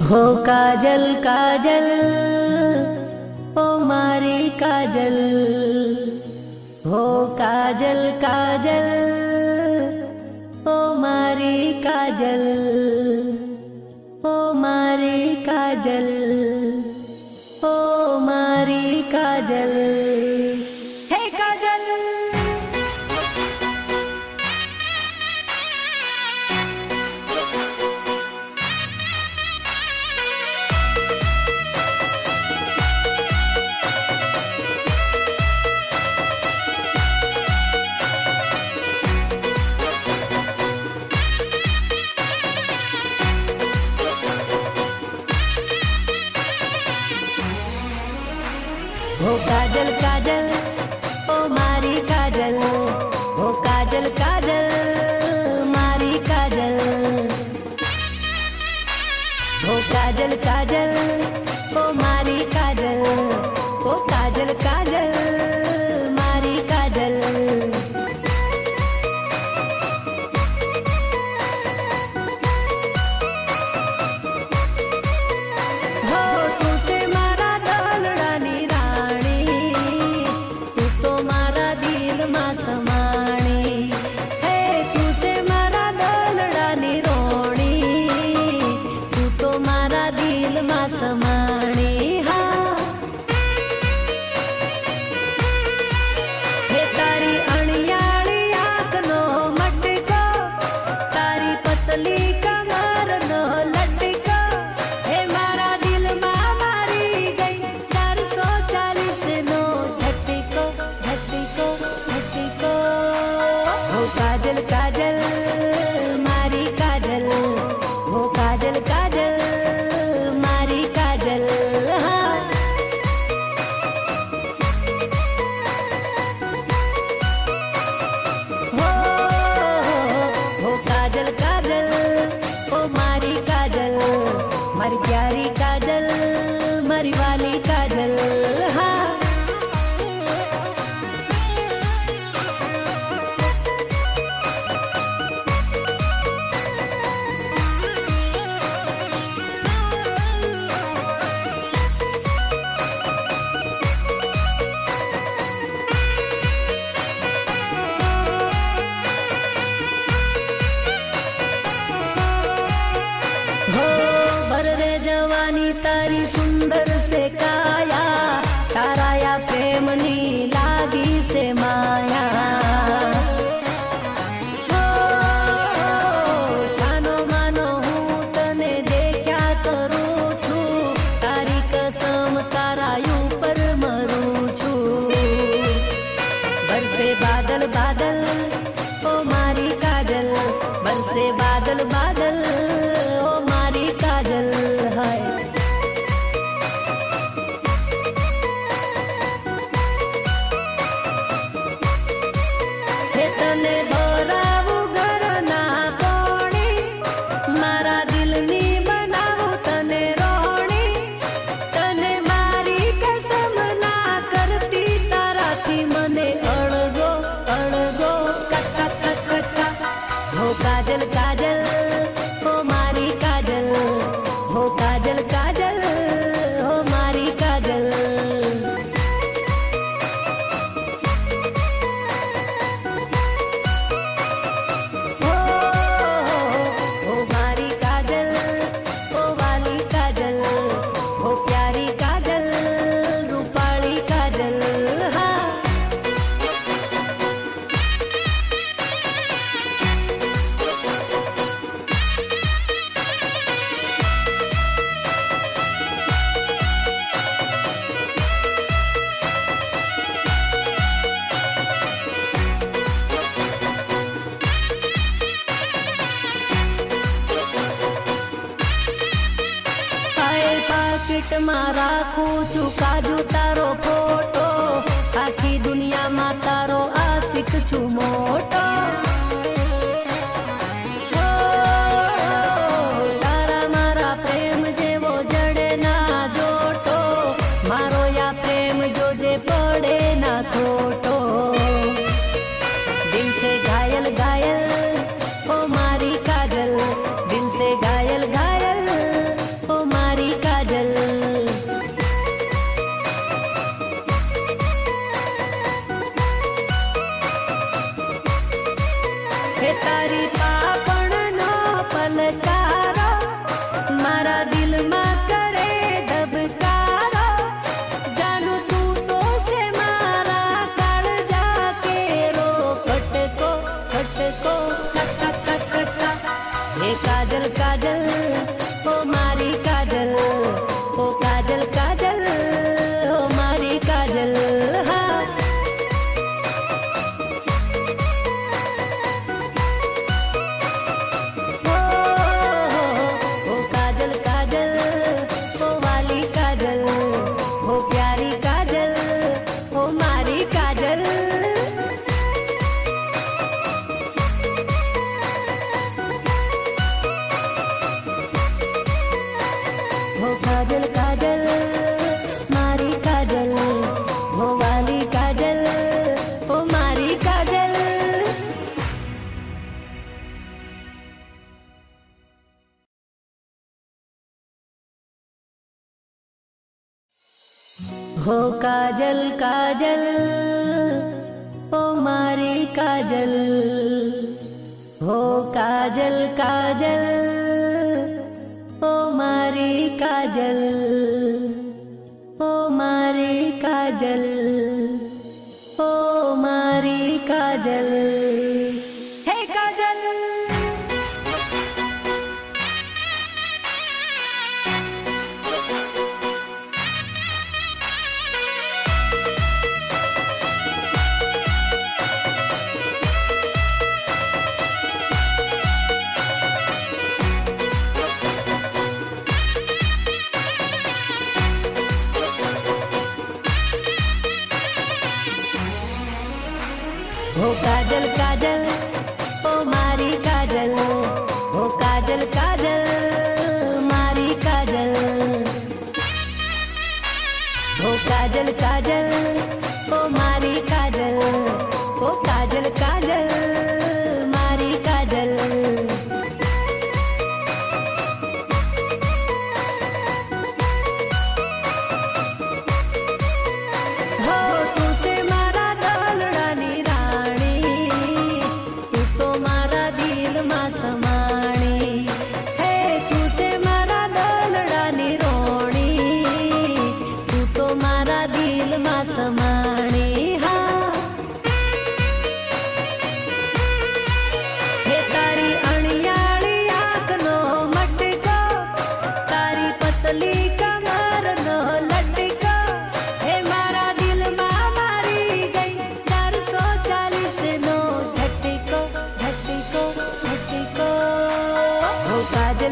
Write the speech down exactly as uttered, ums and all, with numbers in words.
हो काजल काजल ओ मारी काजल, हो काजल काजल ओ मारी काजल, ओ मारी काजल, ओ मारी काजल। हे काजल हो काजल काजल ओ मारी काजल, हो काजल काजल मारी काजल, हो काजल काजल ओ मारी काजल, हो काजल काजल मारी काजल। काजल काजल मारी काजल, हो काजल काजल मारी काजल। हाँ हो हो काजल काजल ओ मारी काजल, मारी प्यारी काजल, मारी वाली काजल। हाँ हो भर रे जवानी तारी सुंदर से काया, ताराया प्रेमनी लागी से माया। हो जानो मानो हूँ तने देख्या करूँ छू, तारी कसम तारायू पर मरू छू। बरसे बादल बादल ओ मारी काजल, बरसे बादल बादल ओ मारी काजल। है हे तने भरावू घरना कोणी, मारा दिलनी बनावू तने रोणी। तने मारी कसम ना करती, ताराथी मने अळगो अळगो कक्का कक्का कक्का। हो काजल काजल ओ मारी काजल, हो काजल काजल हो मारी काजल। हो हो मारी काजल ओ वाली काजल, हो प्यारी काजल, रूपाली काजल। हाँ पाकिट में राखू छू काजू तारो फोटो, आखी दुनिया में तारो आशिक छू मोटो। हो तारा मारा प्रेम जेवो जड़े ना जोटो, मारो या प्रेम जो जे पड़े ना खोटो। दिल से घायल घायल ओ मारी काजल, दिल से घायल घायल ओ मारी हे काजल काजल ओ मारी काजल, ओ काजल काजल ओ मारी काजल। हाँ ओ, ओ काजल काजल ओ वाली काजल, ओ प्यारी काजल ओ मारी काजल। हो काजल काजल मारी काजल, हो वाली काजल ओ मारी काजल। हो काजल काजल ओ मारी काजल, हो काजल काजल ओ मारी काजल, ओ मारी काजल, ओ मारी काजल। हे काजल हो काजल काजल ओ मारी काजल, हो काजल काजल मारी काजल, हो काजल काजल ओ मारी काजल, हो काजल काजल मारी काजल। हो तुसे मारा दलडानी राणी, तू तो मारा दिल मा समाणी। हे तुसे मारा दलडानी रोणी, तू तो मारा दिल मा समाणी। हाँ हे तारी अणियाळी आँखनो मटको, तारी पतली कमरनो लटको, हे मारा दिल मा मारी गई चार सौ चालीस नो झटको झटको झटको। हो काजल